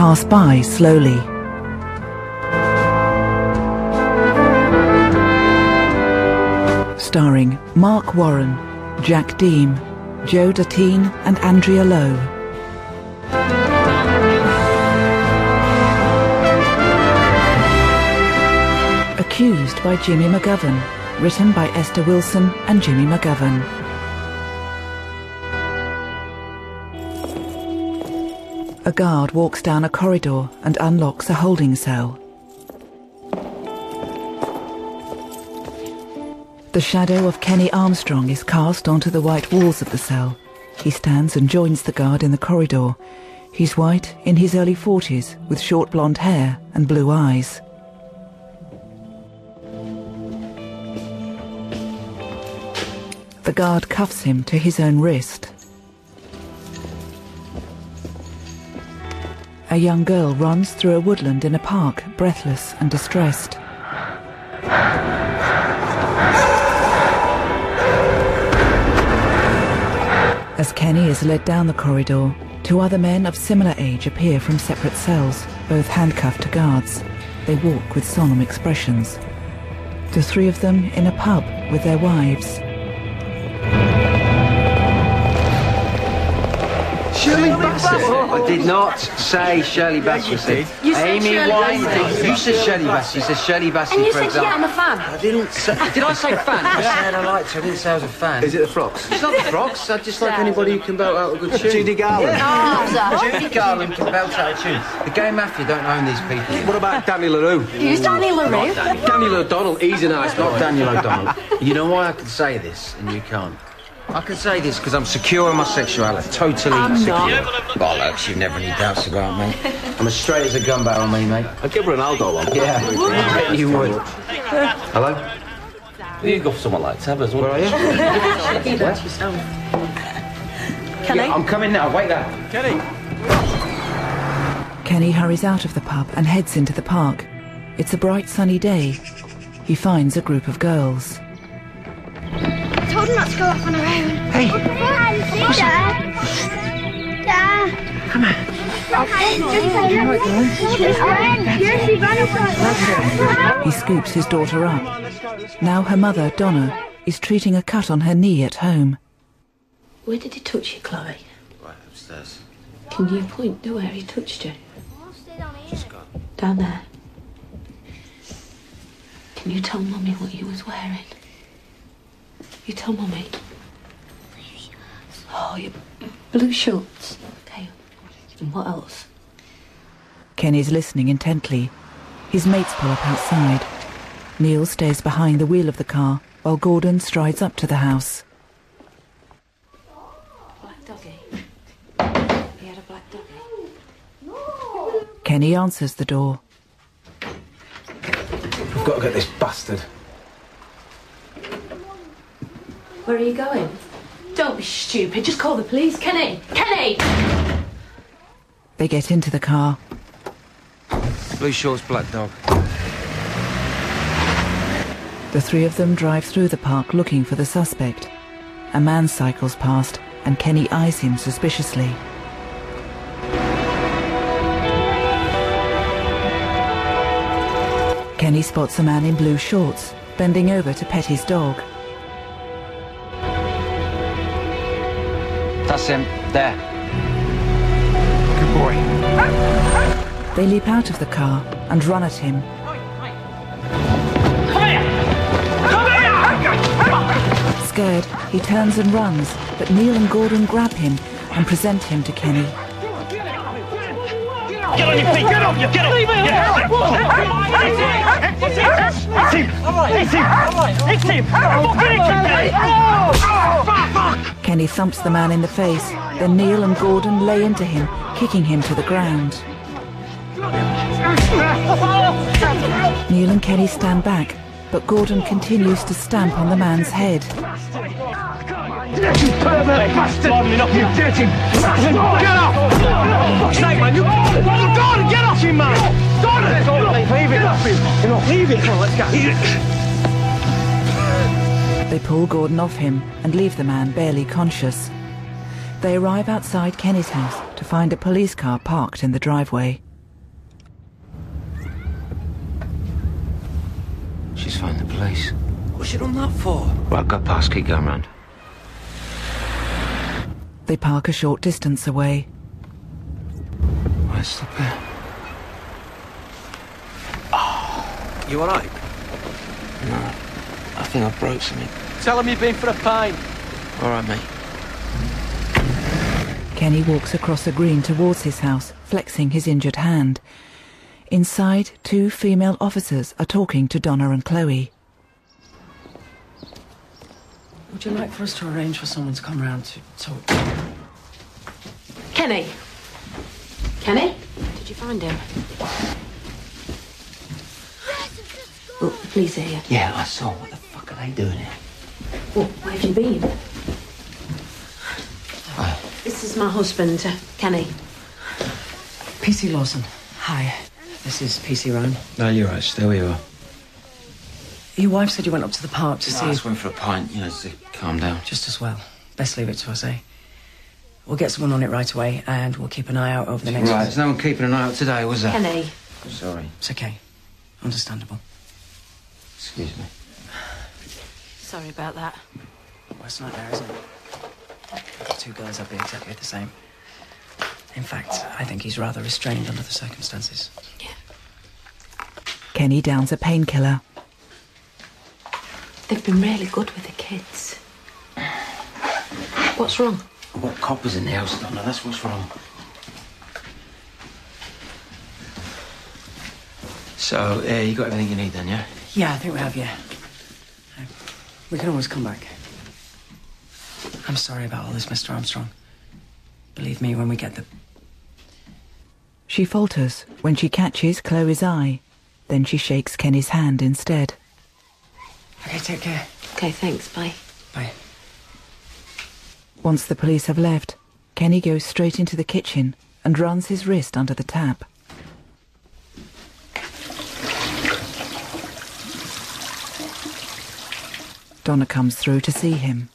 pass by slowly. Starring Mark Warren, Jack Deem, Joe Datine and Andrea Lowe. Accused by Jimmy McGovern, written by Esther Wilson and Jimmy McGovern. A guard walks down a corridor and unlocks a holding cell. The shadow of Kenny Armstrong is cast onto the white walls of the cell. He stands and joins the guard in the corridor. He's white, in his early 40s, with short blonde hair and blue eyes. The guard cuffs him to his own wrist. A young girl runs through a woodland in a park, breathless and distressed. As Kenny is led down the corridor, two other men of similar age appear from separate cells, both handcuffed to guards. They walk with solemn expressions. The three of them in a pub with their wives. Shirley Bassey? I did not say Shirley Bassey. You said Amy Shirley Winehouse. You said Shirley Bassey. You said Shirley Bassey, And you for said example. yeah, I'm a fan. I didn't say... Did I say fan? I said I liked her. I didn't say I was a fan. Is it the Frocks? It's not the Frocks. I just like anybody who can belt out a good tune. Judy Garland? Judy Garland can belt out a tune. The Gay Mafia don't own these people. What about Danny LaRue? Who's Danny LaRue? Daniel O'Donnell, he's a nice Not boy. Daniel O'Donnell. You know why I can say this and you can't? I can say this because I'm secure in my sexuality. Totally secure. Bollocks, you've never any doubts about me. I'm as straight as a gun barrel, me, mate. I'd give Ronaldo one. Yeah, I bet you would. Hello? You go for someone like Tebas, Where are you? Kenny? Yeah, I'm coming now. Wait there. Kenny hurries out of the pub and heads into the park. It's a bright sunny day. He finds a group of girls. I told her not to go off on her own. Hey. What's Dad? Dad. Come on. He scoops his daughter up. Now her mother, Donna, is treating a cut on her knee at home. Where did he touch you, Chloe? Right upstairs. Can you point to where he touched you? Just gone. Down there. Can you tell Mummy what you was wearing? You tell Mummy. Oh, your blue shorts. Okay. And what else? Kenny's listening intently. His mates pull up outside. Neil stays behind the wheel of the car while Gordon strides up to the house. Black doggy. He had a black doggy. Kenny answers the door. I've got to get this bastard. Where are you going? Don't be stupid. Just call the police. Kenny! Kenny! They get into the car. Blue shorts, black dog. The three of them drive through the park looking for the suspect. A man cycles past and Kenny eyes him suspiciously. Kenny spots a man in blue shorts, bending over to pet his dog. That's him. There. Good boy. They leap out of the car and run at him. Scared, he turns and runs, but Neil and Gordon grab him and present him to Kenny. Get on your feet! Get up! Get up! Leave me alone! It's him! Kenny thumps the man in the face, then Neil and Gordon lay into him, kicking him to the ground. Neil and Kenny stand back, but Gordon continues to stamp on the man's head. You pervert bastard! You dirty bastard! Get off! Fuck's sake, man! Gordon, get off him, man! Gordon! Leave it off him! Leave it! Come on, let's go. They pull Gordon off him and leave the man barely conscious. They arrive outside Kenny's house to find a police car parked in the driveway. police. What's she done that for? Right, go past, keep going round. They park a short distance away. Right, stop here. You alright? No, I think I broke something. Tell him you've been for a pint. All right, mate. Kenny walks across a green towards his house, flexing his injured hand. Inside, 2 female officers are talking to Donna and Chloe. Would you like for us to arrange for someone to come round to talk? Kenny? Kenny? Did you find him? Oh, the police are here. Yeah, I saw. What the fuck are they doing here? Well, where have you been? This is my husband, Kenny. PC Lawson. Hi. This is PC Ryan. No, you're right. Still you are. Your wife said you went up to the park to see... I just went for a pint, you know, to calm down. Just as well. Best leave it to us, eh? We'll get someone on it right away, and we'll keep an eye out over the next... Right, there's no one keeping an eye out today, was there? Kenny. I'm sorry. It's okay. Understandable. Excuse me. Sorry about that. Worst nightmare, isn't it? The 2 girls have been exactly the same. In fact, I think he's rather restrained under the circumstances. Yeah. Kenny downs a painkiller. They've been really good with the kids. What's wrong? What coppers in the house, Donna? That's what's wrong. So, you got everything you need then, yeah? Yeah, I think we have, yeah. We can always come back. I'm sorry about all this, Mr. Armstrong. Believe me, when we get the... She falters when she catches Chloe's eye. Then she shakes Kenny's hand instead. Okay, take care. Okay, thanks, bye. Bye. Once the police have left, Kenny goes straight into the kitchen and runs his wrist under the tap. Donna comes through to see him.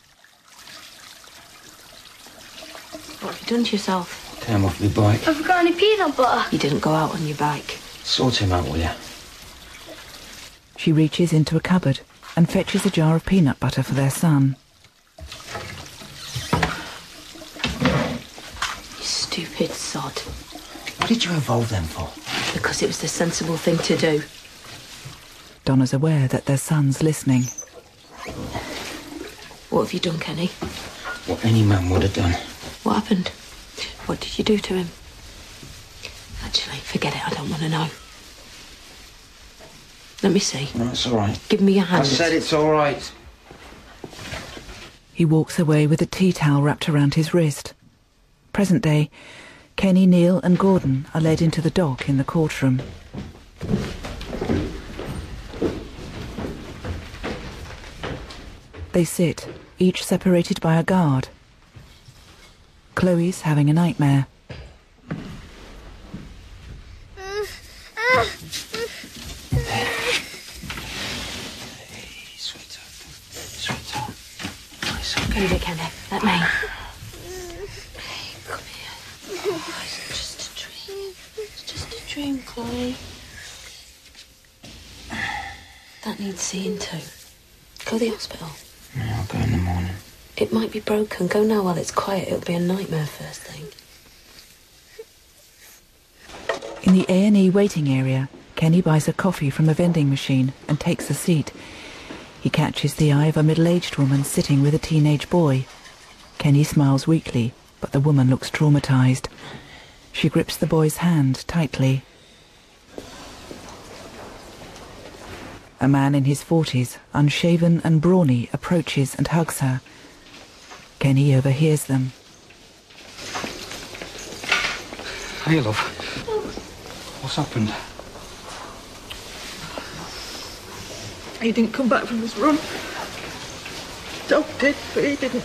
What have you done to yourself? Came off your bike. Have we got any peanut butter? You didn't go out on your bike. Sort him out, will you? She reaches into a cupboard and fetches a jar of peanut butter for their son. You stupid sod. What did you involve them for? Because it was the sensible thing to do. Donna's aware that their son's listening. What have you done, Kenny? What any man would have done. What happened? What did you do to him? Actually, forget it. I don't want to know. Let me see. No, it's all right. Give me your hand. I said it's all right. He walks away with a tea towel wrapped around his wrist. Present day, Kenny, Neil and Gordon are led into the dock in the courtroom. They sit, each separated by a guard. Chloe's having a nightmare. Sweetheart. Come here, Kenny. Let me. Come here. Oh, it's just a dream. It's just a dream, Chloe. That needs seeing to. Go to the hospital. Yeah, I'll go in the morning. It might be broken. Go now while it's quiet. It'll be a nightmare first thing. In the A&E waiting area, Kenny buys a coffee from a vending machine and takes a seat. He catches the eye of a middle-aged woman sitting with a teenage boy. Kenny smiles weakly, but the woman looks traumatized. She grips the boy's hand tightly. A man in his 40s, unshaven and brawny, approaches and hugs her. Kenny overhears them. Hey, love. What's happened? He didn't come back from his run. Dog did, but he didn't.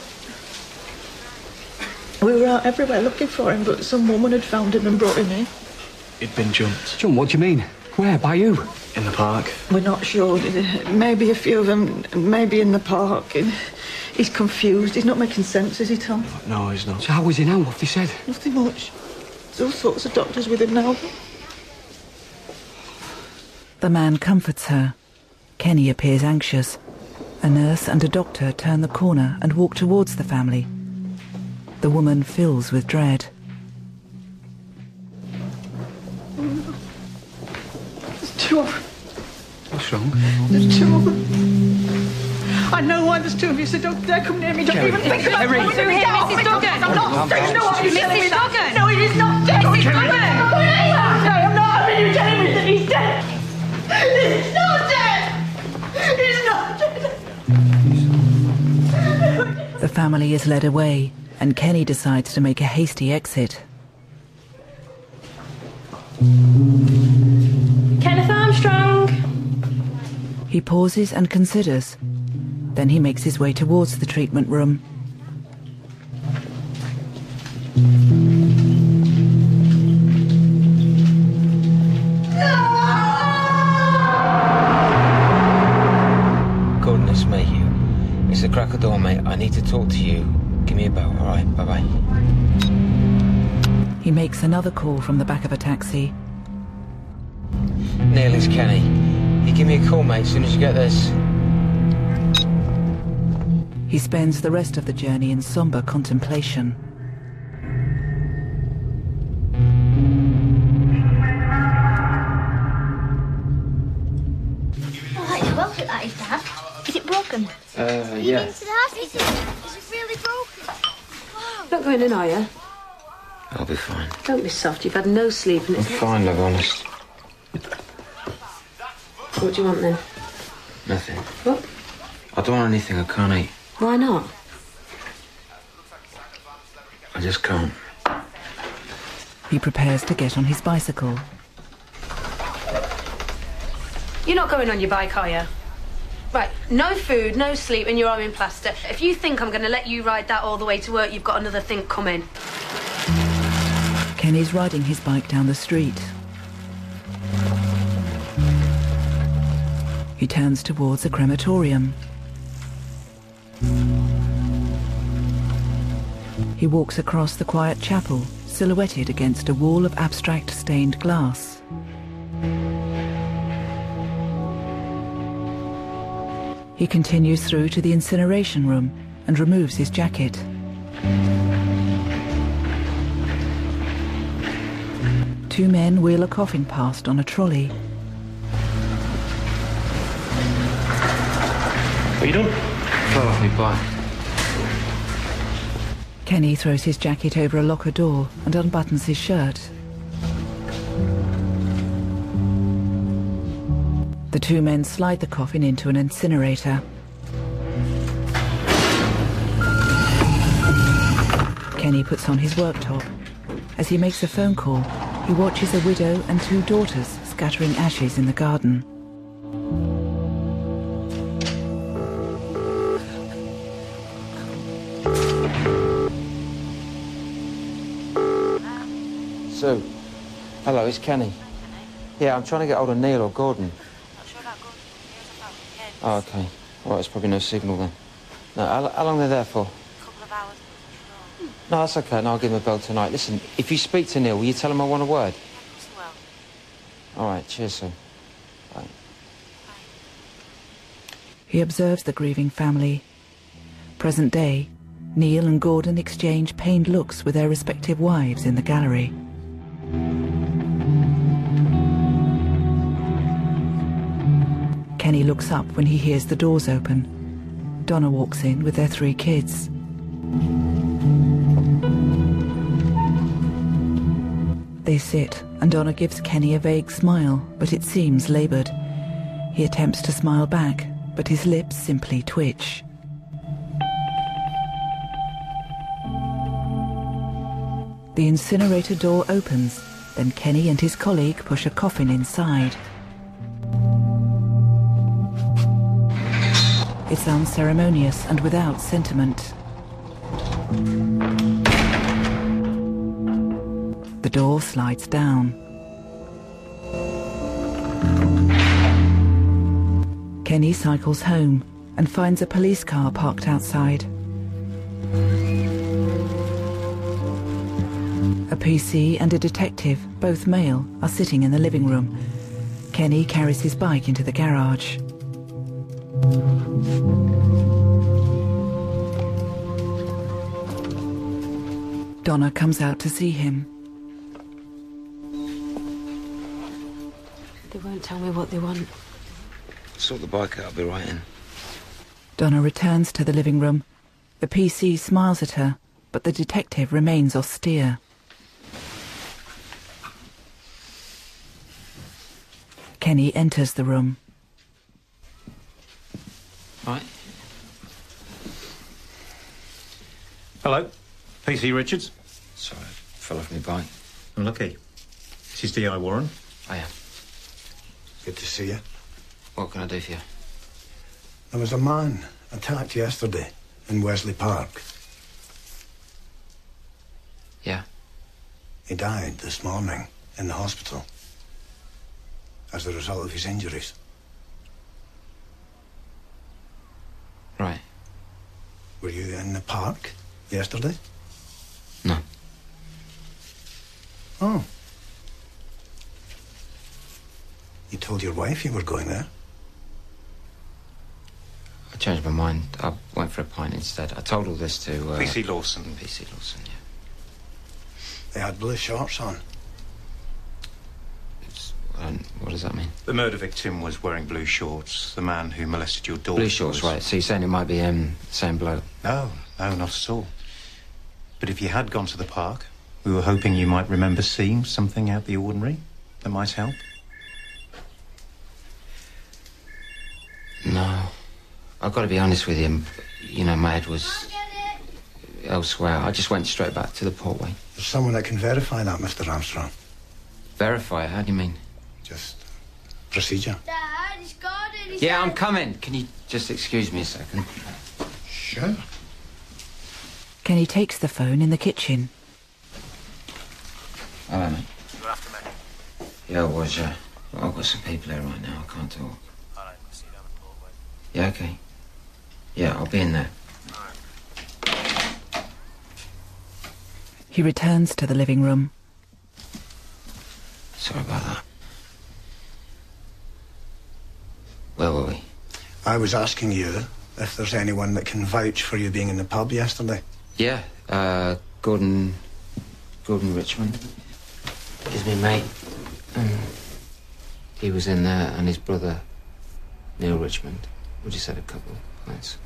We were out everywhere looking for him, but some woman had found him and brought him in. He'd been jumped. Jumped? What do you mean? Where? By who? In the park. We're not sure. Maybe a few of them, maybe in the park. He's confused. He's not making sense, is he, Tom? No, he's not. So how is he now? What have they said? Nothing much. There's all sorts of doctors with him now. The man comforts her. Kenny appears anxious. A nurse and a doctor turn the corner and walk towards the family. The woman fills with dread. There's two of them. What's wrong? There's two of them. I know why there's two of you, so don't dare come near me. Don't even think about it. Mrs. Duggan. I'm not. You know what you're telling me. Mrs. Duggan. No, it is not dead. Mrs. Duggan. No, I'm not having you telling me that he's dead. He's not dead. He's not dead. The family is led away, and Kenny decides to make a hasty exit. Kenneth Armstrong. He pauses and considers. Then he makes his way towards the treatment room. Gordon, it's me. It's the cracker door, mate. I need to talk to you. Give me a bell, all right? Bye-bye. He makes another call from the back of a taxi. Neil, it's Kenny. You give me a call, mate, as soon as you get this. He spends the rest of the journey in somber contemplation. I like the welcome that is, Dad. Is it broken? Yeah. Into the house? Is it really broken? Wow. Not going in, are you? I'll be fine. Don't be soft. You've had no sleep and I'm it's... fine, love, honest. What do you want then? Nothing. What? I don't want anything I can't eat. Why not? I just can't. He prepares to get on his bicycle. You're not going on your bike, are you? Right, no food, no sleep, and you're arm in plaster. If you think I'm going to let you ride that all the way to work, you've got another think coming. Kenny's riding his bike down the street. He turns towards a crematorium. He walks across the quiet chapel, silhouetted against a wall of abstract stained glass. He continues through to the incineration room and removes his jacket. Two men wheel a coffin past on a trolley. Are you done? Fell off me bike. Kenny throws his jacket over a locker door and unbuttons his shirt. The two men slide the coffin into an incinerator. Kenny puts on his work top. As he makes a phone call, he watches a widow and two daughters scattering ashes in the garden. Sue. Hello, it's Kenny. Yeah, I'm trying to get hold of Neil or Gordon. Not sure about Gordon. Neil's about again. Oh, okay. All right, there's probably no signal then. No, how long are they there for? A couple of hours. Sure. No, that's okay. No, I'll give him a bell tonight. Listen, if you speak to Neil, will you tell him I want a word? Yes, well. All right, cheers, Sue. Bye. He observes the grieving family. Present day, Neil and Gordon exchange pained looks with their respective wives in the gallery. Kenny looks up when he hears the doors open. Donna walks in with their three kids. They sit, and Donna gives Kenny a vague smile, but it seems laboured. He attempts to smile back, but his lips simply twitch. The incinerator door opens, then Kenny and his colleague push a coffin inside. It's unceremonious and without sentiment. The door slides down. Kenny cycles home and finds a police car parked outside. A PC and a detective, both male, are sitting in the living room. Kenny carries his bike into the garage. Donna comes out to see him. They won't tell me what they want. Sort the bike out, I'll be right in. Donna returns to the living room. The PC smiles at her, but the detective remains austere. Kenny enters the room. Right. Hello, PC Richards. Sorry, I fell off my bike. Unlucky. This is D.I. Warren. I am. Good to see you. What can I do for you? There was a man attacked yesterday in Wesley Park. Yeah. He died this morning in the hospital as a result of his injuries. Right. Were you in the park yesterday? No. Oh. You told your wife you were going there? I changed my mind. I went for a pint instead. I told all this to... PC Lawson. PC Lawson, yeah. They had blue shorts on. What does that mean? The murder victim was wearing blue shorts. The man who molested your daughter Blue shorts, right. So you're saying it might be the same bloke? No, not at all. But if you had gone to the park, we were hoping you might remember seeing something out the ordinary that might help. No. I've got to be honest with you. You know, my head was elsewhere. I just went straight back to the portway. There's someone that can verify that, Mr. Armstrong. Verify it? How do you mean? Just procedure. Dad, he's got it. Yeah, I'm coming. Can you just excuse me a second? Sure. Kenny takes the phone in the kitchen. Hello, mate. You're after me? Yeah, I was, yeah. Well, I've got some people here right now. I can't talk. All right, I'll see you down the hallway. Yeah, okay. Yeah, I'll be in there. He returns to the living room. Sorry about that. Where were we? I was asking you if there's anyone that can vouch for you being in the pub yesterday. Yeah, Gordon Richmond. He's my mate. He was in there, and his brother, Neil Richmond. We just had a couple of pints.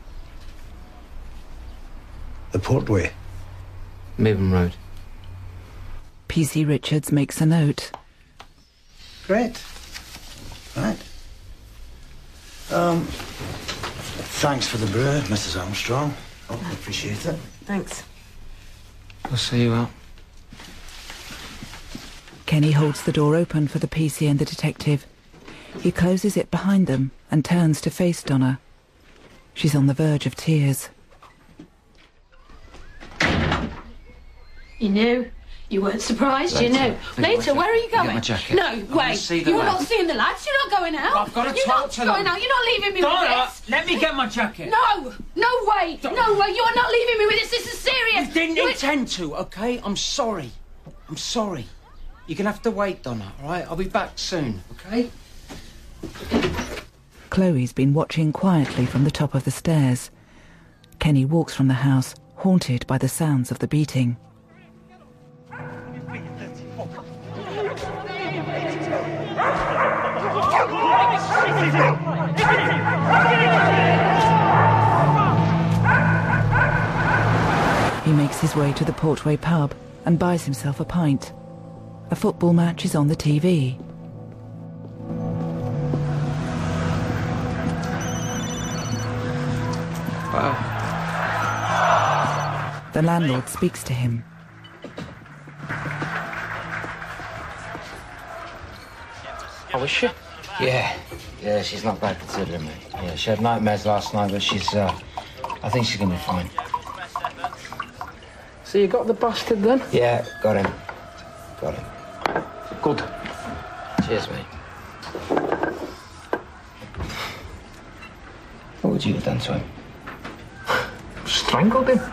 The Portway? Mabon Road. PC Richards makes a note. Great. Right. Thanks for the brew, Mrs. Armstrong. Oh, I appreciate it. Thanks. I'll see you out. Kenny holds the door open for the PC and the detective. He closes it behind them and turns to face Donna. She's on the verge of tears. You knew? You weren't surprised, you knew. Later, where are you going? Get my jacket. No, wait. You're not seeing the lads. You're not going out. I've got to You're talk not to them. going out. You're not leaving me with this. Let me get my jacket. No, no way. No way. You're not leaving me with this. This is serious. You didn't intend to, okay? I'm sorry. I'm sorry. You're going to have to wait, Donna, all right? I'll be back soon, okay? Chloe's been watching quietly from the top of the stairs. Kenny walks from the house, haunted by the sounds of the beating. He makes his way to the Portway pub and buys himself a pint. A football match is on the TV. The landlord speaks to him. Oh, is she? Yeah, she's not bad considering me. Yeah, she had nightmares last night, but she's, I think she's gonna be fine. So you got the bastard then? Yeah, got him. Got him. Good. Cheers, mate. What would you have done to him? Strangled him?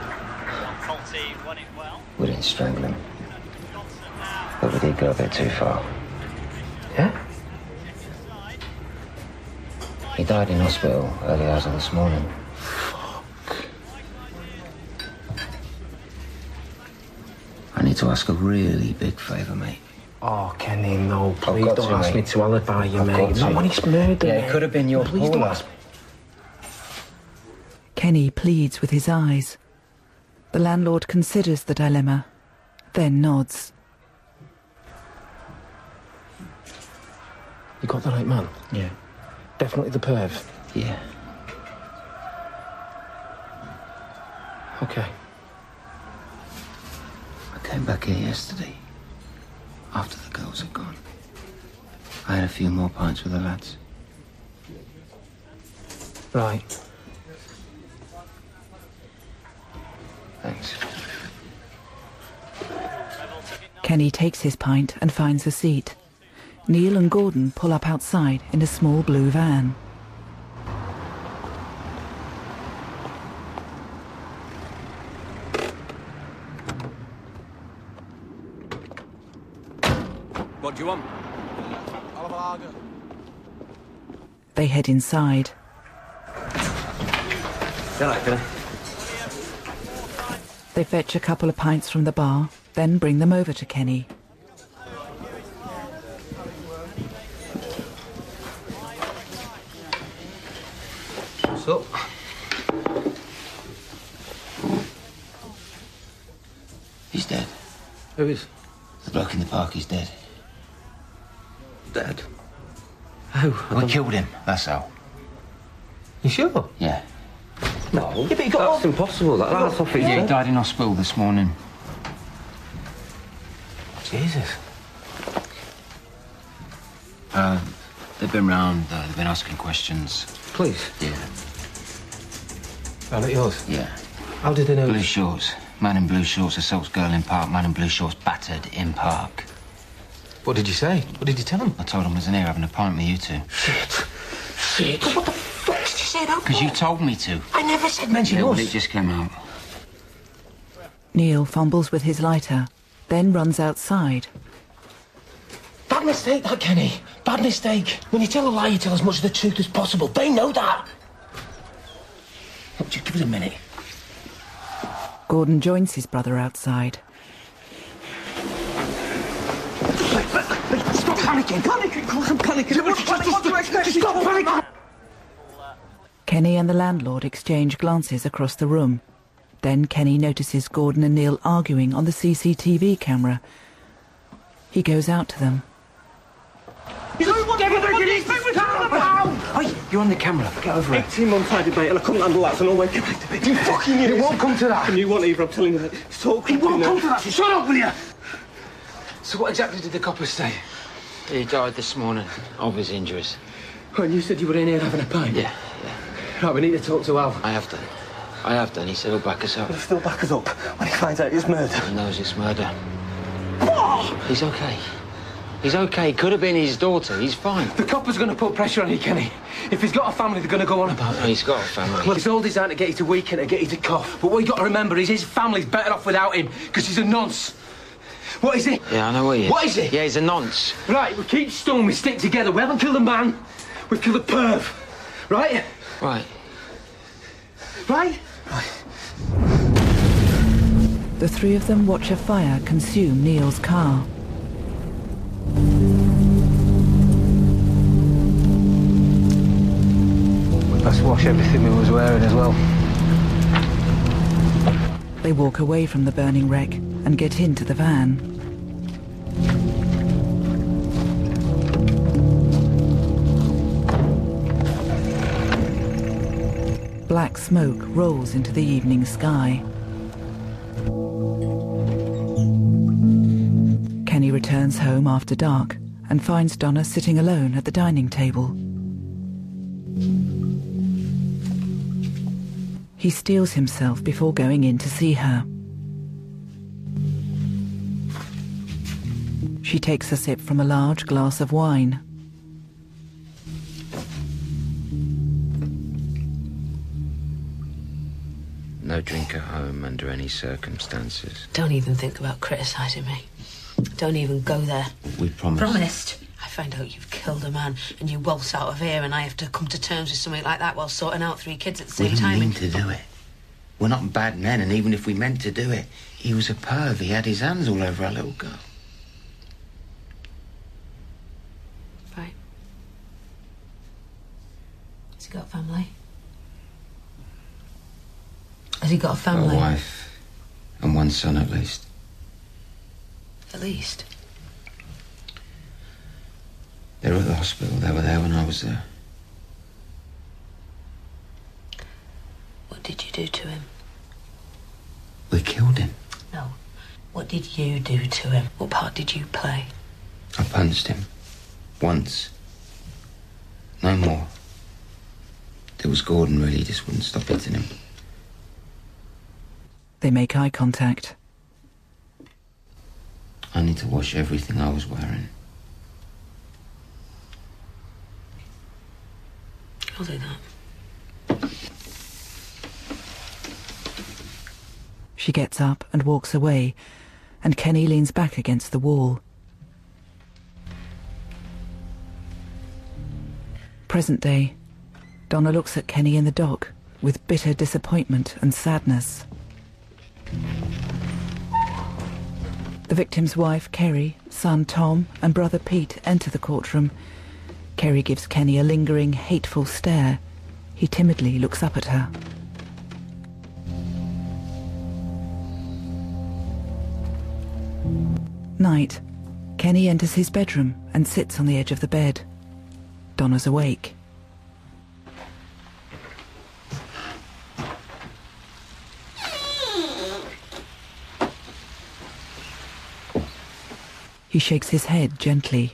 We didn't strangle him. But we did go a bit too far. Yeah? He died in hospital early hours of this morning. I need to ask a really big favour, mate. Oh, Kenny, no, please don't ask me to alibi you, mate. Not when he's murdered, Yeah, mate. it could have been your Please don't Paula. ask. Kenny pleads with his eyes. The landlord considers the dilemma, then nods. You got the right man? Yeah. Definitely the perv? Yeah. Okay. I came back here yesterday, after the girls had gone. I had a few more pints with the lads. Right. Thanks. Kenny takes his pint and finds a seat. Neil and Gordon pull up outside in a small blue van. What do you want? I'll have a lager. They head inside. All right, Kenny. They fetch a couple of pints from the bar, then bring them over to Kenny. What's up? He's dead. Who is? The bloke in the park, he's dead. Dead? How? We killed him, that's how. You sure? Yeah. No. Yeah, but you got That's impossible. That's off his Yeah, he head. died in hospital this morning. Jesus. They've been round, they've been asking questions. Please. Yeah. Round at yours? Yeah. How did they know? Blue shorts. Man in blue shorts assaults girl in park. Man in blue shorts battered in park. What did you say? What did you tell him? I told him I was in here having a pint with you two. Shit. What the fuck did you say that for? Because you told me to. I never said mention Yeah, well, us. it just came out. Neil fumbles with his lighter, then runs outside. Bad mistake, that, Kenny. Bad mistake. When you tell a lie, you tell as much of the truth as possible. They know that. Look, just give it a minute. Gordon joins his brother outside. Stop panicking. I'm panicking. What do you expect? Just stop panicking. Kenny and the landlord exchange glances across the room. Then Kenny notices Gordon and Neil arguing on the CCTV camera. He goes out to them. You know what these people are talking about? Oi, you're on the camera. Get over it. 18 months I debate and I couldn't handle that, so no way can I debate. You fucking idiot. It won't come to that. And you won't either, I'm telling you that. It's all It won't come to that. Shut up, will you? So what exactly did the coppers say? He died this morning of his injuries. When you said you were in here having a pint? Yeah. Right, we need to talk to Al. I have done. He said he'll back us up. He'll still back us up when he finds out it's murder. He knows it's murder. He's okay. He's okay. Could have been his daughter. He's fine. The coppers are going to put pressure on you, Kenny. If he's got a family, they're going to go on about it. He's got a family. Well, he's all designed to get you to weaken, to get you to cough. But what you got to remember is his family's better off without him, because he's a nonce. What is he? Yeah, I know what he is. What is he? Yeah, he's a nonce. Right, we keep storm, we stick together. We haven't killed a man, we've killed a perv. Right? Right. Right? The three of them watch a fire consume Neil's car. We best wash everything we was wearing as well. They walk away from the burning wreck and get into the van. Black smoke rolls into the evening sky. Kenny returns home after dark and finds Donna sitting alone at the dining table. He steels himself before going in to see her. She takes a sip from a large glass of wine. No drink at home under any circumstances. Don't even think about criticising me. Don't even go there. We promised. Promised. I find out you've killed killed a man, and you waltz out of here and I have to come to terms with something like that while sorting out 3 kids at the We same didn't time. mean to do it. We're not bad men, and even if we meant to do it, he was a perv. He had his hands all over our little girl. Right. Has he got a family? Has he got a family? A wife and 1 son at least. At least? They were at the hospital. They were there when I was there. What did you do to him? We killed him. No. What did you do to him? What part did you play? I punched him. Once. No more. There was Gordon, really. He just wouldn't stop hitting him. They make eye contact. I need to wash everything I was wearing. I'll do that. She gets up and walks away, and Kenny leans back against the wall. Present day. Donna looks at Kenny in the dock with bitter disappointment and sadness. The victim's wife, Kerry, son, Tom, and brother, Pete, enter the courtroom. Kerry gives Kenny a lingering, hateful stare. He timidly looks up at her. Night. Kenny enters his bedroom and sits on the edge of the bed. Donna's awake. He shakes his head gently.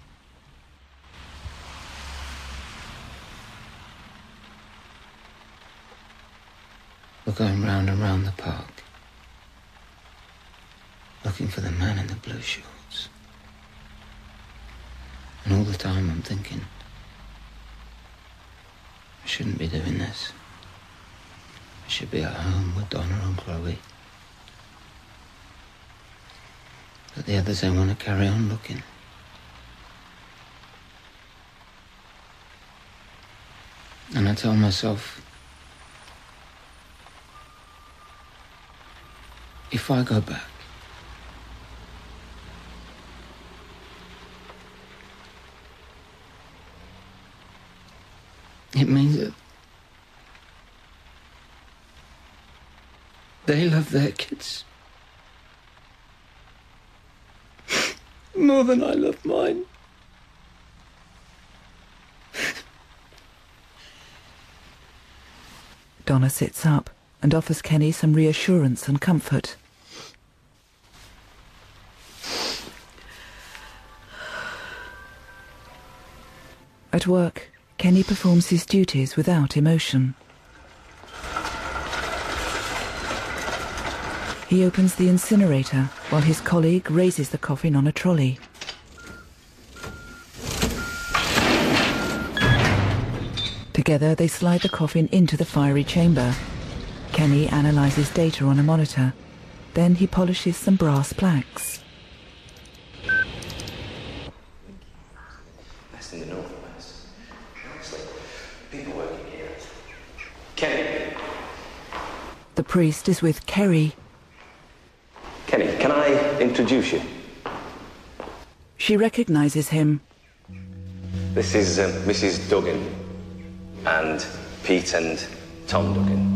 We're going round and round the park, looking for the man in the blue shorts. And all the time I'm thinking, I shouldn't be doing this. I should be at home with Donna and Chloe. But the others don't want to carry on looking. And I tell myself, if I go back, it means that they love their kids more than I love mine. Donna sits up and offers Kenny some reassurance and comfort. At work, Kenny performs his duties without emotion. He opens the incinerator while his colleague raises the coffin on a trolley. Together, they slide the coffin into the fiery chamber. Kenny analyzes data on a monitor. Then he polishes some brass plaques. That's in the northwest. Honestly, people working here. Kenny. The priest is with Kerry. Kenny, can I introduce you? She recognizes him. This is Mrs. Duggan and Pete and Tom Duggan.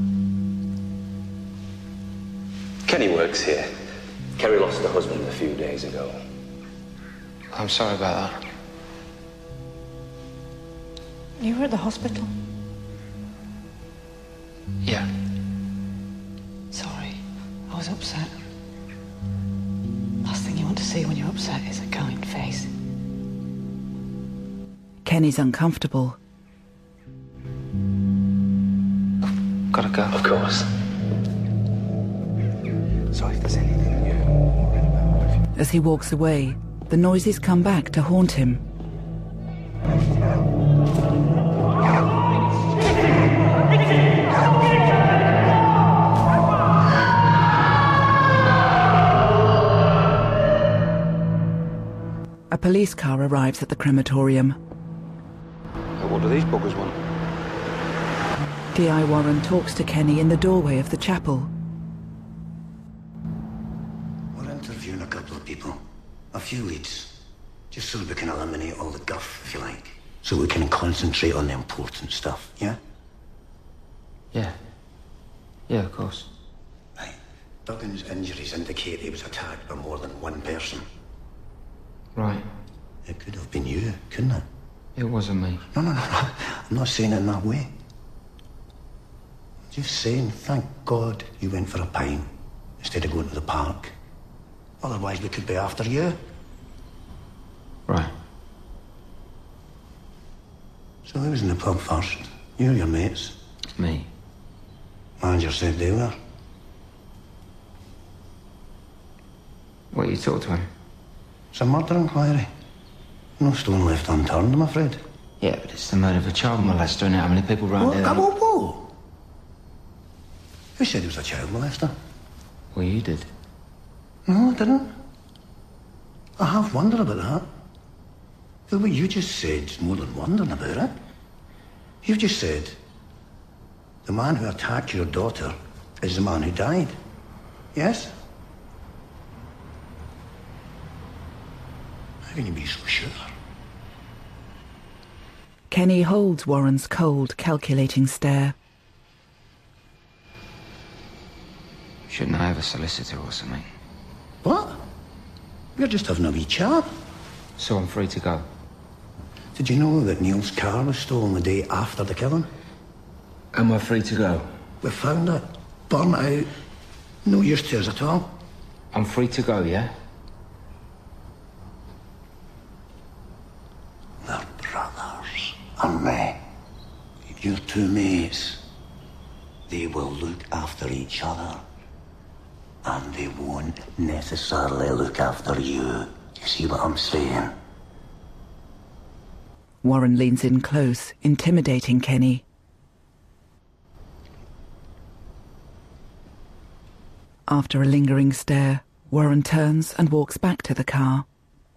Kenny works here. Kerry lost her husband a few days ago. I'm sorry about that. You were at the hospital? Yeah. Sorry, I was upset. Last thing you want to see when you're upset is a kind face. Kenny's uncomfortable. Gotta go. Of course. So if there's anything you're worried about... As he walks away, the noises come back to haunt him. A police car arrives at the crematorium. What do these buggers want? D.I. Warren talks to Kenny in the doorway of the chapel. We're interviewing a couple of people. A few leads. Just so we can eliminate all the guff, if you like. So we can concentrate on the important stuff, yeah? Yeah. Yeah, of course. Right. Duggan's injuries indicate he was attacked by more than one person. Right. It could have been you, couldn't it? It wasn't me. No. I'm not saying it in that way. I'm just saying, thank God you went for a pint instead of going to the park. Otherwise, we could be after you. Right. So who was in the pub first? You or your mates? Me. Manager said they were. What, you talked to him? It's a murder inquiry. No stone left unturned, I'm afraid. Yeah, but it's the murder of a child molester, and how many people round here... Whoa. Who said he was a child molester? Well, you did. No, I didn't. I have wondered about that. But what you just said's more than wondering about it. You've just said the man who attacked your daughter is the man who died. Yes? How can you be so sure? Kenny holds Warren's cold, calculating stare. Shouldn't I have a solicitor or something? What? We're just having a wee chat. So I'm free to go? Did you know that Neil's car was stolen the day after the killing? Am I free to go? We found it. Burnt out. No use to us at all. I'm free to go, yeah? They're brothers, aren't they? Your two mates. They will look after each other. And they won't necessarily look after you. You see what I'm saying? Warren leans in close, intimidating Kenny. After a lingering stare, Warren turns and walks back to the car.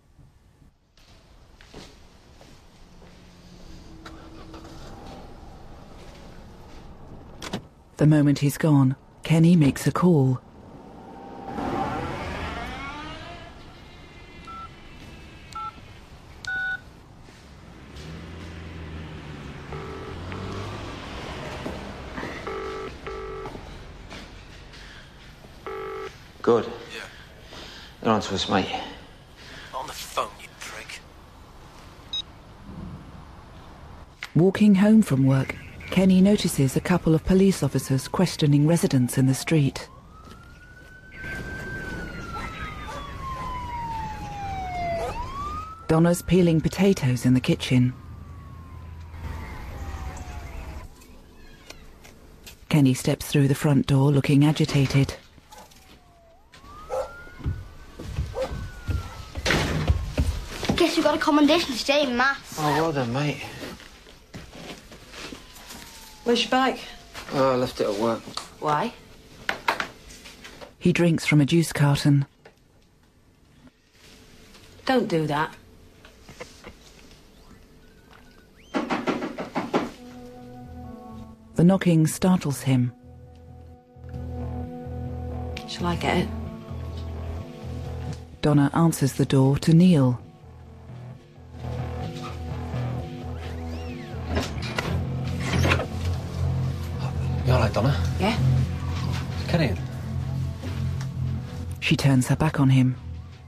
The moment he's gone, Kenny makes a call. Good. Yeah. They're on to us, mate. On the phone, you prick. Walking home from work, Kenny notices a couple of police officers questioning residents in the street. Donna's peeling potatoes in the kitchen. Kenny steps through the front door looking agitated. Guess you got a commendation to stay in maths. Oh, well done, mate. Where's your bike? Oh, I left it at work. Why? He drinks from a juice carton. Don't do that. The knocking startles him. Shall I get it? Donna answers the door to Neil. You all right, Donna? Yeah? Kenny in? She turns her back on him.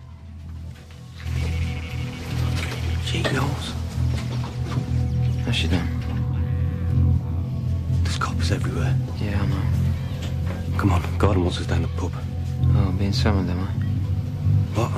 She knows. How's she done? There's cops everywhere. Yeah, I know. Come on, Gordon wants us down the pub. Oh, I'm being summoned, am I? What?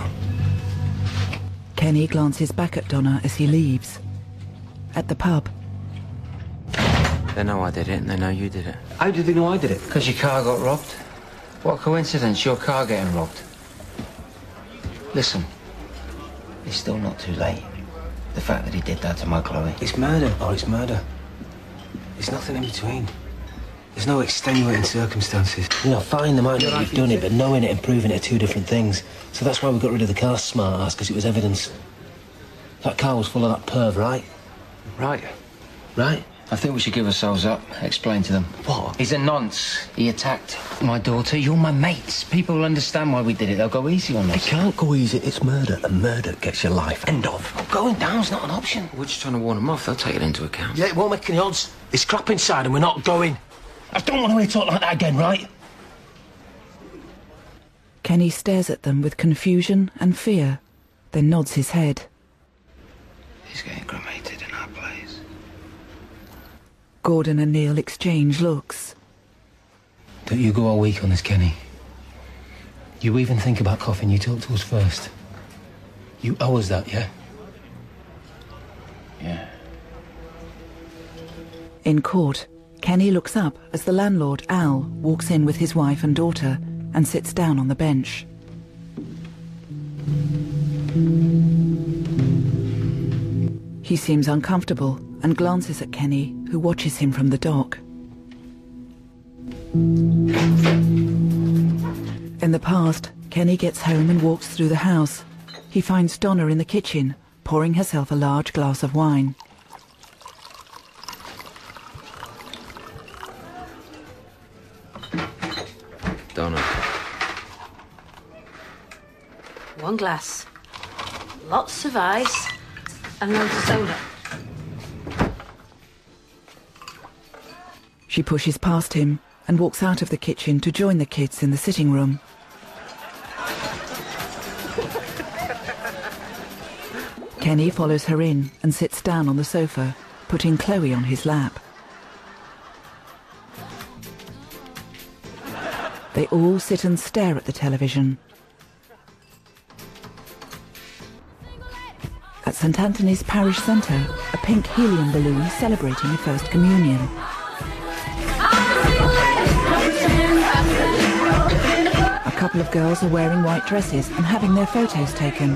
Kenny glances back at Donna as he leaves. At the pub, They know I did it, and they know you did it. How did they know I did it? Because your car got robbed. What a coincidence, your car getting robbed. Listen, it's still not too late. The fact that he did that to my Chloe. It's murder, or it's murder. There's nothing in between. There's no extenuating circumstances. You know, fine, they might know you've done it, but knowing it and proving it are two different things. So that's why we got rid of the car, smart ass, because it was evidence. That car was full of that perv, right? Right. Right? I think we should give ourselves up. Explain to them. What? He's a nonce. He attacked my daughter. You're my mates. People will understand why we did it. They'll go easy on us. It can't go easy. It's murder, and murder gets your life. End of. Well, going down's not an option. We're just trying to warn them off. They'll take it into account. Yeah, it won't make any odds. There's crap inside and we're not going. I don't want to hear you talk like that again, right? Kenny stares at them with confusion and fear, then nods his head. He's getting cremated in our place. Gordon and Neil exchange looks. Don't you go all weak on this, Kenny. You even think about coughing, you talk to us first. You owe us that, yeah? Yeah. In court, Kenny looks up as the landlord, Al, walks in with his wife and daughter and sits down on the bench. He seems uncomfortable and glances at Kenny, who watches him from the dock. In the past, Kenny gets home and walks through the house. He finds Donna in the kitchen, pouring herself a large glass of wine. Donna. One glass. Lots of ice and loads of soda. She pushes past him and walks out of the kitchen to join the kids in the sitting room. Kenny follows her in and sits down on the sofa, putting Chloe on his lap. They all sit and stare at the television. At St Anthony's Parish Centre, a pink helium balloon is celebrating a First Communion. A couple of girls are wearing white dresses and having their photos taken.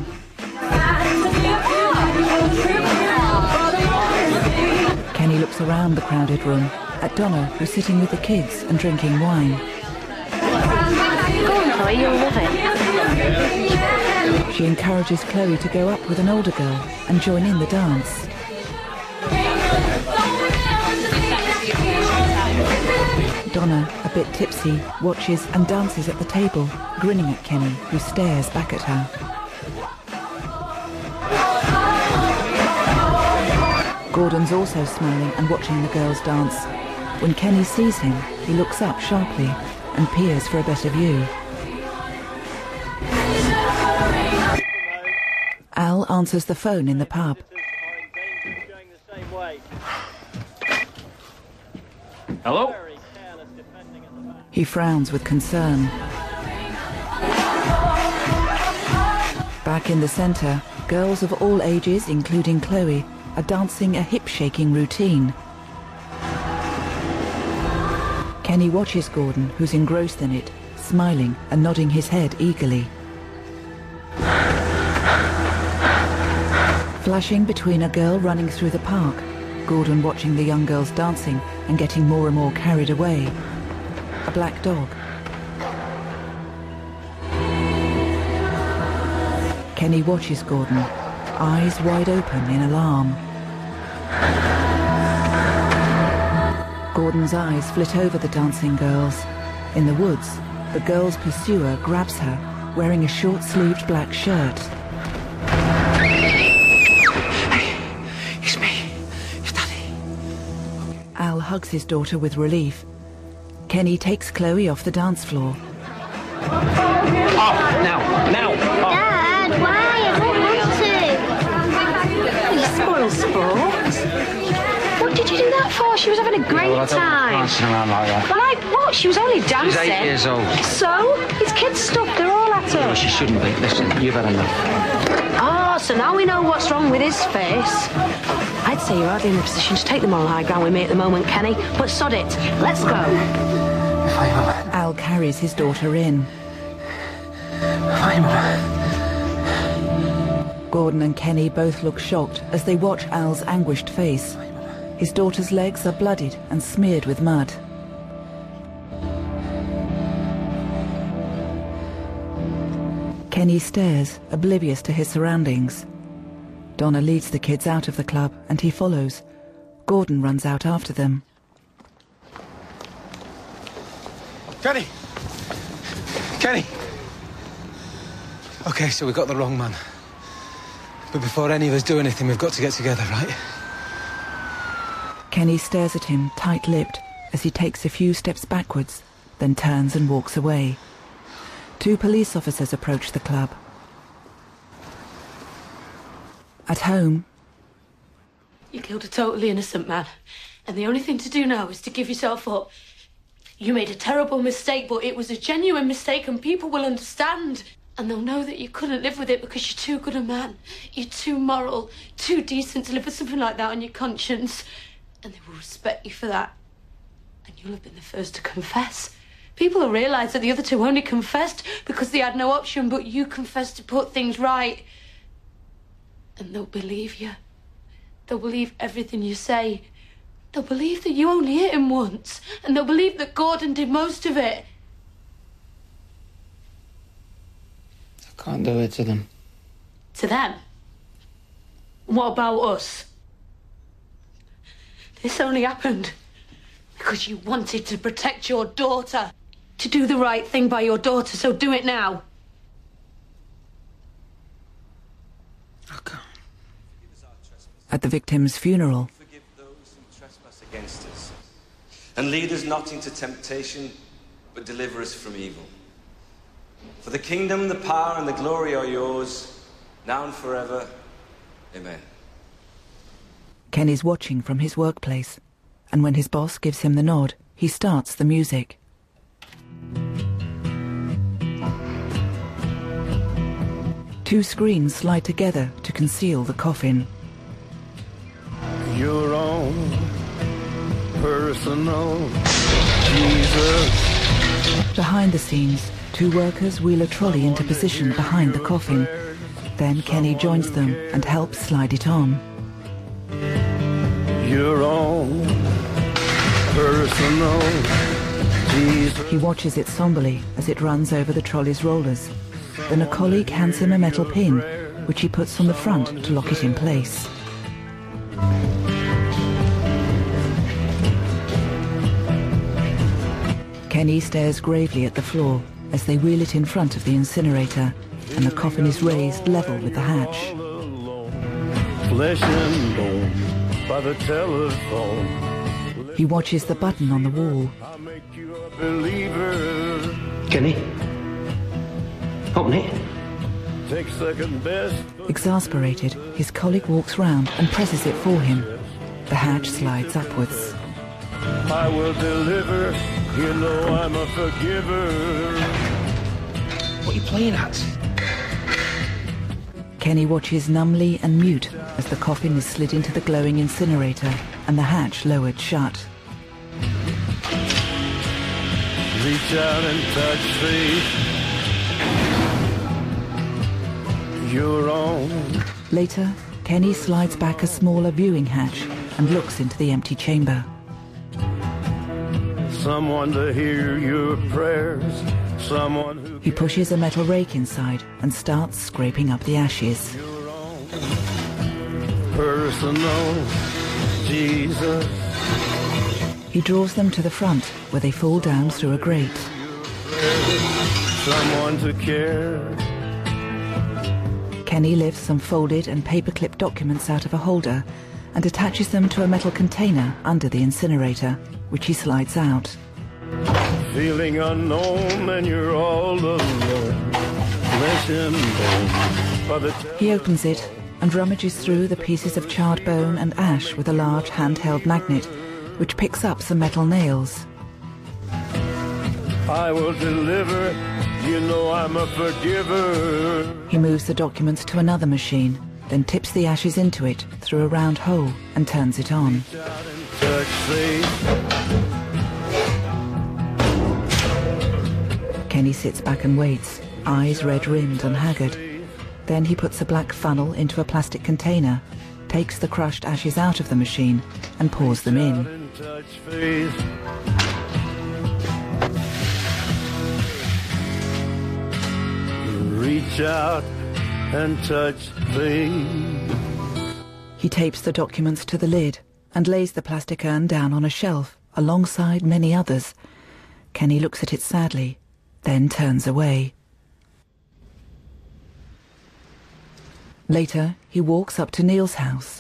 Kenny looks around the crowded room at Donna, who's sitting with the kids and drinking wine. Go on, Chloe, you'll love it. She encourages Chloe to go up with an older girl and join in the dance. Donna, a bit tipsy, watches and dances at the table, grinning at Kenny, who stares back at her. Gordon's also smiling and watching the girls dance. When Kenny sees him, he looks up sharply and peers for a better view. Al answers the phone in the pub. Hello? He frowns with concern. Back in the centre, girls of all ages, including Chloe, are dancing a hip-shaking routine. Kenny watches Gordon, who's engrossed in it, smiling and nodding his head eagerly. Flashing between a girl running through the park, Gordon watching the young girls dancing and getting more and more carried away. A black dog. Kenny watches Gordon, eyes wide open in alarm. Gordon's eyes flit over the dancing girls. In the woods, the girl's pursuer grabs her, wearing a short-sleeved black shirt. It's me. It's Daddy. Al hugs his daughter with relief. Kenny takes Chloe off the dance floor. Now! Dad, why? I don't want to. You spoiled sport. What did you do that for? She was having a great time. Dancing around like that. Like what? She was only dancing. She's 8 years old. So? It's kids' stuff. They're all at No, it. she shouldn't be. Listen, you've had enough. Ah, so now we know what's wrong with his face. I'd say you're hardly in a position to take the moral high ground with me at the moment, Kenny. But sod it. Let's go. Al carries his daughter in. Gordon and Kenny both look shocked as they watch Al's anguished face. His daughter's legs are bloodied and smeared with mud. Kenny stares, oblivious to his surroundings. Donna leads the kids out of the club and he follows. Gordon runs out after them. Kenny! Kenny! OK, so we got the wrong man. But before any of us do anything, we've got to get together, right? Kenny stares at him, tight-lipped, as he takes a few steps backwards, then turns and walks away. 2 police officers approach the club. At home... You killed a totally innocent man, and the only thing to do now is to give yourself up. You made a terrible mistake, but it was a genuine mistake, and people will understand. And they'll know that you couldn't live with it because you're too good a man. You're too moral, too decent to live with something like that on your conscience. And they will respect you for that. And you'll have been the first to confess. People will realise that the other 2 only confessed because they had no option, but you confessed to put things right. And they'll believe you. They'll believe everything you say. They'll believe that you only hit him once. And they'll believe that Gordon did most of it. I can't do it to them. To them? What about us? This only happened because you wanted to protect your daughter. To do the right thing by your daughter, so do it now. At the victim's funeral... Forgive those who trespass against us. And lead us not into temptation, but deliver us from evil. For the kingdom, the power, and the glory are yours, now and forever. Amen. Kenny's watching from his workplace, and when his boss gives him the nod, he starts the music. Two screens slide together to conceal the coffin. Your own personal Jesus. Behind the scenes, 2 workers wheel a trolley into position behind the coffin. Then Kenny joins them and helps slide it on. Your own personal Jesus. He watches it somberly as it runs over the trolley's rollers. Then a colleague hands him a metal pin, which he puts on the front to lock it in place. Kenny stares gravely at the floor as they wheel it in front of the incinerator, and the coffin is raised level with the hatch. Flesh and bone by the telephone. He watches the button on the wall. Kenny? Open it. Take second best. Exasperated, his colleague walks round and presses it for him. The hatch slides upwards. I will deliver. You know I'm a forgiver. What are you playing at? Kenny watches numbly and mute as the coffin is slid into the glowing incinerator and the hatch lowered shut. Reach out and touch faith. Your own. Later, Kenny slides back a smaller viewing hatch and looks into the empty chamber. Someone to hear your prayers. Someone who... He pushes a metal rake inside and starts scraping up the ashes. Personal Jesus. He draws them to the front, where they fall down through a grate. Someone to care. Kenny lifts some folded and paperclip documents out of a holder and attaches them to a metal container under the incinerator, which he slides out. Feeling unknown and you're all alone. Flesh and bone by the He opens it and rummages through the pieces of charred bone and ash with a large handheld magnet, which picks up some metal nails. I will deliver. You know I'm a forgiver. He moves the documents to another machine, then tips the ashes into it through a round hole and turns it on. Touch faith. Kenny sits back and waits, eyes red-rimmed and haggard. Then he puts a black funnel into a plastic container, takes the crushed ashes out of the machine and pours them in. Touch faith. Reach out and touch faith. He tapes the documents to the lid and lays the plastic urn down on a shelf alongside many others. Kenny looks at it sadly, then turns away. Later, he walks up to Neil's house.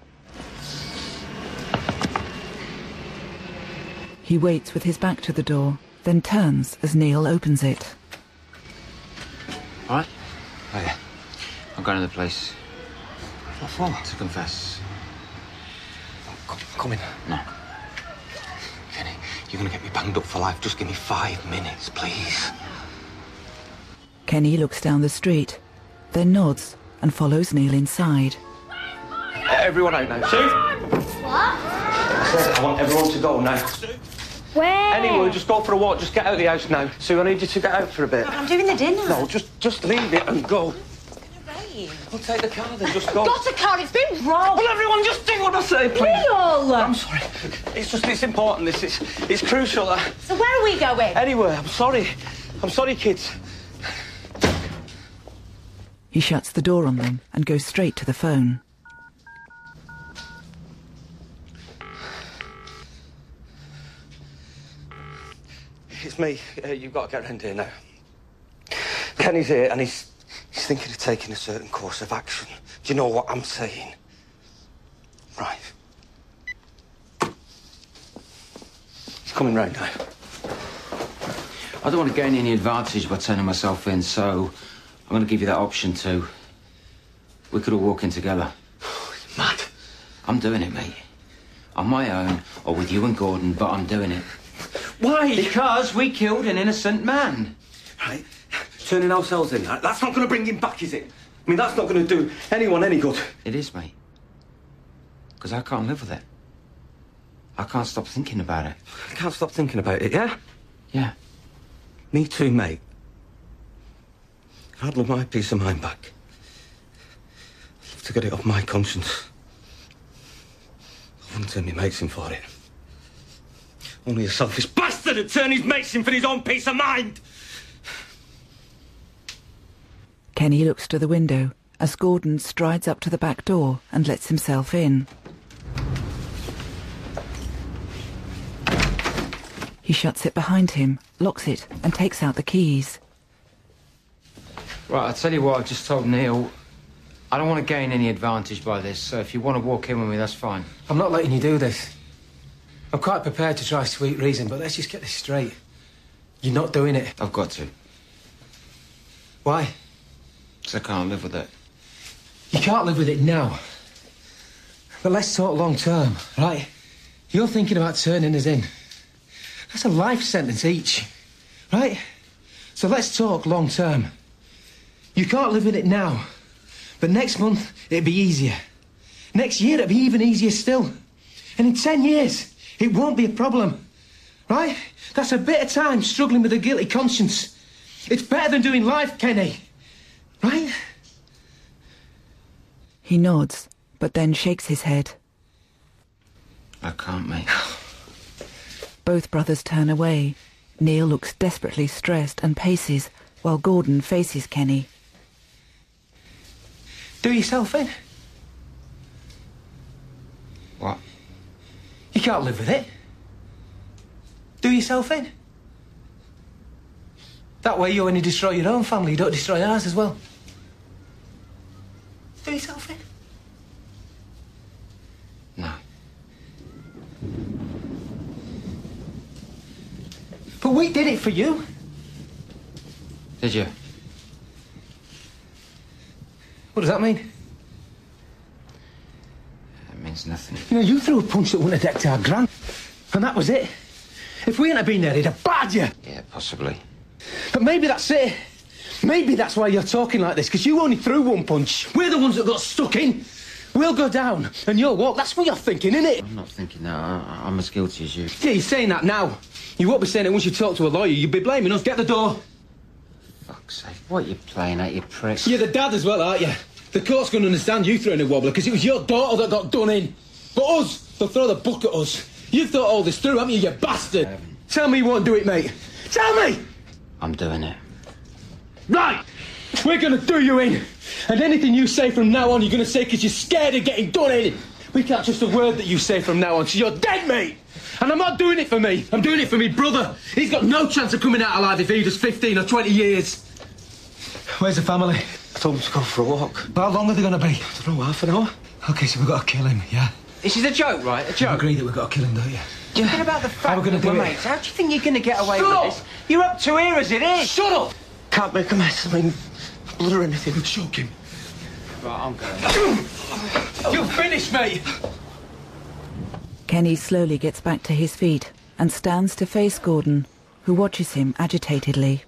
He waits with his back to the door, then turns as Neil opens it. All right? Oh, yeah. I'm going to the police. What for? To confess. Come in. No. Kenny, you're going to get me banged up for life. Just give me 5 minutes, please. Kenny looks down the street, then nods and follows Neil inside. Everyone out now. Sue? What? I said I want everyone to go now. Where? Anyway, just go for a walk. Just get out of the house now. Sue, I need you to get out for a bit. I'm doing the dinner. No, just leave it and go. We'll take the car then, just go. Got a car, it's been wrong. Well, everyone, just do what I say, please. Neil! I'm sorry. It's important, this. It's crucial. So where are we going? Anywhere. I'm sorry. I'm sorry, kids. He shuts the door on them and goes straight to the phone. It's me. You've got to get round here now. Kenny's here and he's thinking of taking a certain course of action. Do you know what I'm saying? Right. He's coming round now. I don't want to gain any advantage by turning myself in, so I'm going to give you that option too. We could all walk in together. You're mad. I'm doing it, mate. On my own, or with you and Gordon, but I'm doing it. Why? Because we killed an innocent man. Right. Turning ourselves in, that's not going to bring him back, is it? I mean, that's not going to do anyone any good. It is, mate. Because I can't live with it. I can't stop thinking about it. I can't stop thinking about it, yeah? Yeah. Me too, mate. I'd love my peace of mind back. I'd love to get it off my conscience. I wouldn't turn my mates in for it. Only a selfish bastard would turn his mates in for his own peace of mind! Kenny looks to the window as Gordon strides up to the back door and lets himself in. He shuts it behind him, locks it, and takes out the keys. Right, I'll tell you what, I've just told Neil. I don't want to gain any advantage by this, so if you want to walk in with me, that's fine. I'm not letting you do this. I'm quite prepared to try sweet reason, but let's just get this straight. You're not doing it. I've got to. Why? Because I can't live with it. You can't live with it now. But let's talk long term, right? You're thinking about turning us in. That's a life sentence each, right? So let's talk long term. You can't live with it now. But next month, it'll be easier. Next year, it'll be even easier still. And in 10 years, it won't be a problem, right? That's a bit of time struggling with a guilty conscience. It's better than doing life, Kenny. Right? He nods, but then shakes his head. I can't, mate. Both brothers turn away. Neil looks desperately stressed and paces, while Gordon faces Kenny. Do yourself in. What? You can't live with it. Do yourself in. That way you only destroy your own family, you don't destroy ours as well. Do yourself in. No. But we did it for you. Did you? What does that mean? It means nothing. You know, you threw a punch that wouldn't have decked our gran, and that was it. If we hadn't have been there, he'd have barred you. Yeah, possibly. But maybe that's it. Maybe that's why you're talking like this, because you only threw one punch. We're the ones that got stuck in. We'll go down, and you'll walk. That's what you're thinking, innit? I'm not thinking that. I'm as guilty as you. Yeah, you're saying that now. You won't be saying it once you talk to a lawyer. You'll be blaming us. Get the door. Fuck's sake, what are you playing at, you prick? You're the dad as well, aren't you? The court's going to understand you throwing a wobbler, because it was your daughter that got done in. But us, they'll throw the book at us. You've thought all this through, haven't you, you bastard? Tell me you won't do it, mate. Tell me! I'm doing it. Right! We're gonna do you in. And anything you say from now on, you're gonna say because you're scared of getting done in. We can't trust a word that you say from now on, so you're dead, mate. And I'm not doing it for me. I'm doing it for me brother. He's got no chance of coming out alive if he does 15 or 20 years. Where's the family? I told him to go for a walk. How long are they gonna be? I don't know, half an hour. OK, so we've got to kill him, yeah? This is a joke, right? A joke? You agree that we've got to kill him, don't you? Thinking about the fact How are we gonna that we're do it? mates. How do you think you're going to get away Shut with up! this? You're up to here as it is. Shut up! Can't make a mess. I mean, blood or anything. Choke him. Right, I'm going. You're finished, mate! Kenny slowly gets back to his feet and stands to face Gordon, who watches him agitatedly.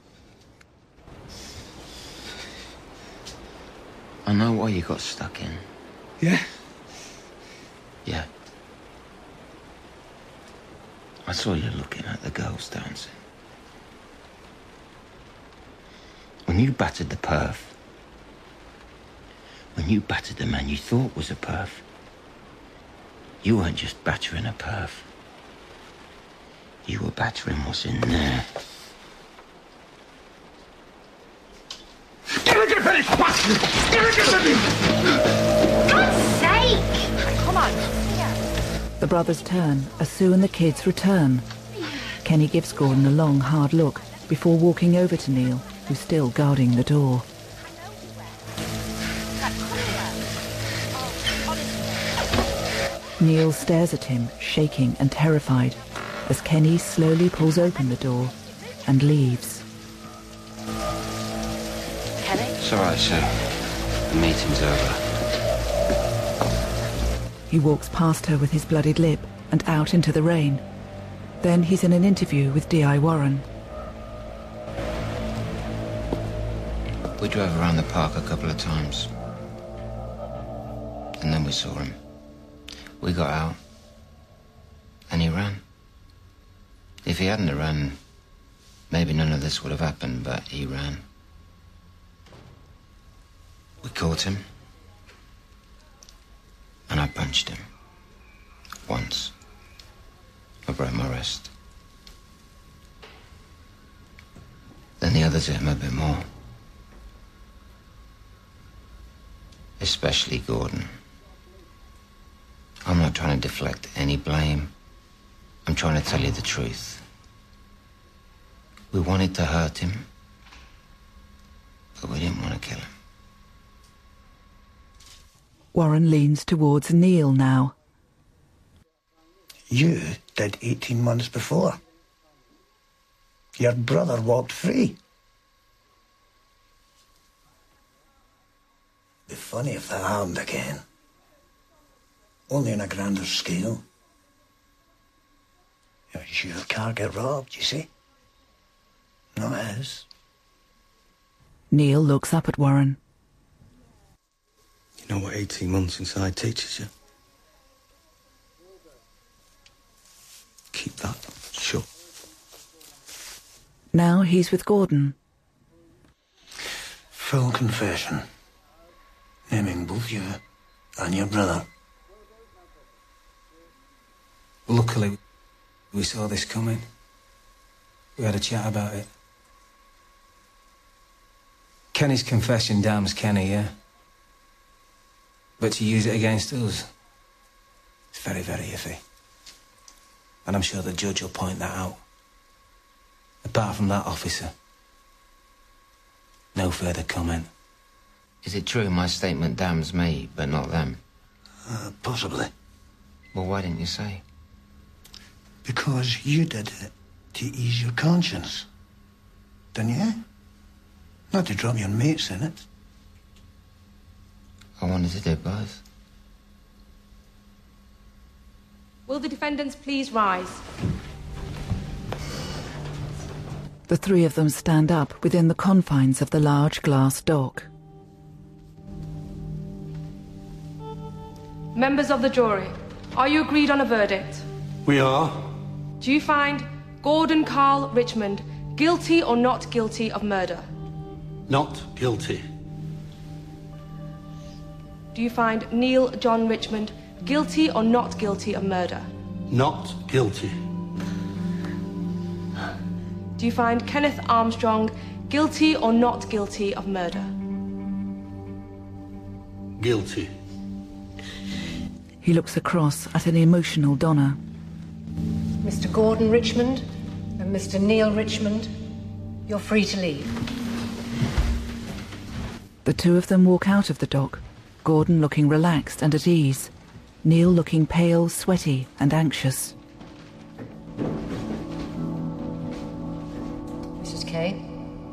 I know why you got stuck in. Yeah? Yeah. I saw you looking at the girls dancing. When you battered the perf, when you battered the man you thought was a perf, you weren't just battering a perf. You were battering what's in there. Give it a finish, bastard! Give it a finish! God's sake! Come on. The brothers turn as Sue and the kids return. Kenny gives Gordon a long, hard look before walking over to Neil, who's still guarding the door. Neil stares at him, shaking and terrified, as Kenny slowly pulls open the door and leaves. Kenny? It's all right, Sue. The meeting's over. He walks past her with his bloodied lip and out into the rain. Then he's in an interview with D.I. Warren. We drove around the park a couple of times. And then we saw him. We got out. And he ran. If he hadn't have run, maybe none of this would have happened, but he ran. We caught him. And I punched him. Once. I broke my wrist. Then the others hit him a bit more. Especially Gordon. I'm not trying to deflect any blame. I'm trying to tell you the truth. We wanted to hurt him, but we didn't want to kill him. Warren leans towards Neil now. You did 18 months before. Your brother walked free. Be funny if that happened again. Only on a grander scale. Your car get robbed, you see? Not his. Neil looks up at Warren. You know what 18 months inside teaches you? Keep that shut. Now he's with Gordon. Full confession. Naming both you and your brother. Luckily, we saw this coming. We had a chat about it. Kenny's confession damns Kenny, yeah? But to use it against us, it's very, very iffy. And I'm sure the judge will point that out. Apart from that officer, no further comment. Is it true my statement damns me, but not them? Possibly. Well, why didn't you say? Because you did it to ease your conscience. Didn't you? Not to drop your mates in it. I wanted to do both. Will the defendants please rise? The three of them stand up within the confines of the large glass dock. Members of the jury, are you agreed on a verdict? We are. Do you find Gordon Carl Richmond guilty or not guilty of murder? Not guilty. Do you find Neil John Richmond guilty or not guilty of murder? Not guilty. Do you find Kenneth Armstrong guilty or not guilty of murder? Guilty. He looks across at an emotional Donna. Mr. Gordon Richmond and Mr. Neil Richmond, you're free to leave. The two of them walk out of the dock, Gordon looking relaxed and at ease, Neil looking pale, sweaty and anxious. Mrs. Kay?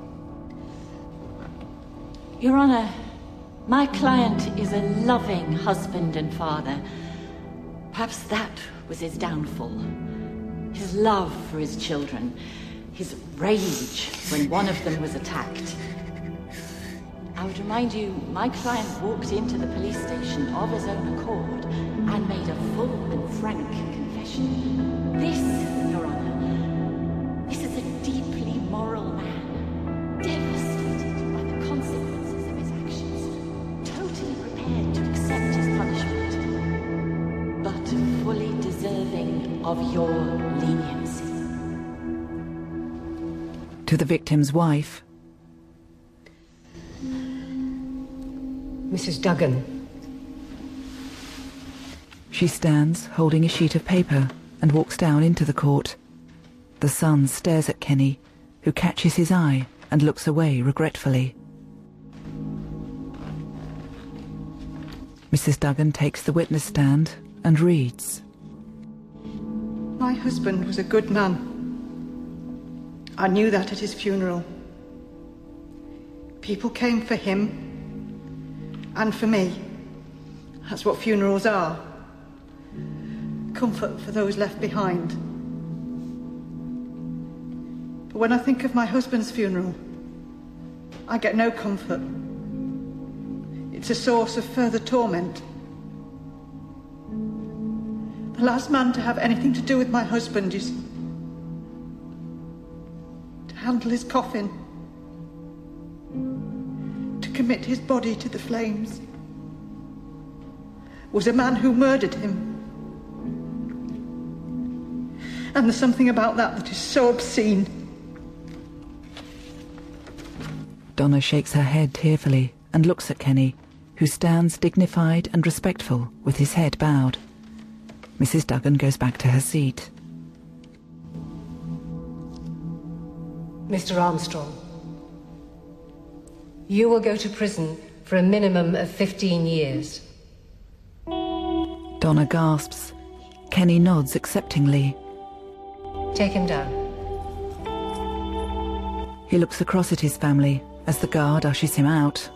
Your Honour, my client is a loving husband and father. Perhaps that was his downfall. His love for his children, his rage when one of them was attacked. I would remind you, my client walked into the police station of his own accord and made a full and frank confession. This, Your Honour, this is a deeply moral man, devastated by the consequences of his actions, totally prepared to accept his punishment, but fully deserving of your leniency. To the victim's wife. Mrs. Duggan. She stands holding a sheet of paper and walks down into the court. The son stares at Kenny, who catches his eye and looks away regretfully. Mrs. Duggan takes the witness stand and reads. My husband was a good man. I knew that at his funeral. People came for him and for me. That's what funerals are. Comfort for those left behind. But when I think of my husband's funeral, I get no comfort. It's a source of further torment. The last man to have anything to do with my husband is to handle his coffin, to commit his body to the flames, was a man who murdered him. And there's something about that is so obscene. Donna shakes her head tearfully and looks at Kenny, who stands dignified and respectful with his head bowed. Mrs. Duggan goes back to her seat. Mr. Armstrong, you will go to prison for a minimum of 15 years. Donna gasps. Kenny nods acceptingly. Take him down. He looks across at his family as the guard ushers him out.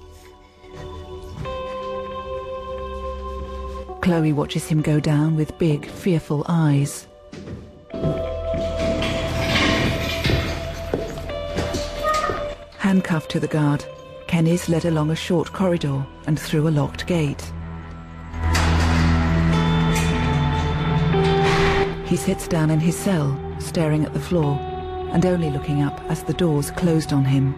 Chloe watches him go down with big, fearful eyes. Handcuffed to the guard, Kenny's led along a short corridor and through a locked gate. He sits down in his cell, staring at the floor, and only looking up as the doors closed on him.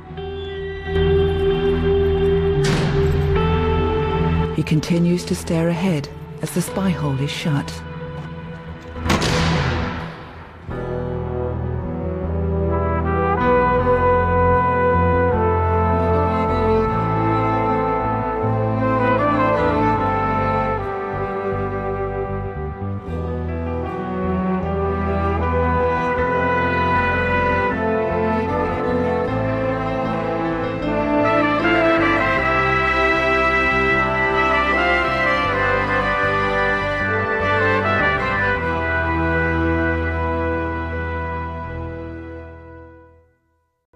He continues to stare ahead as the spy hole is shut.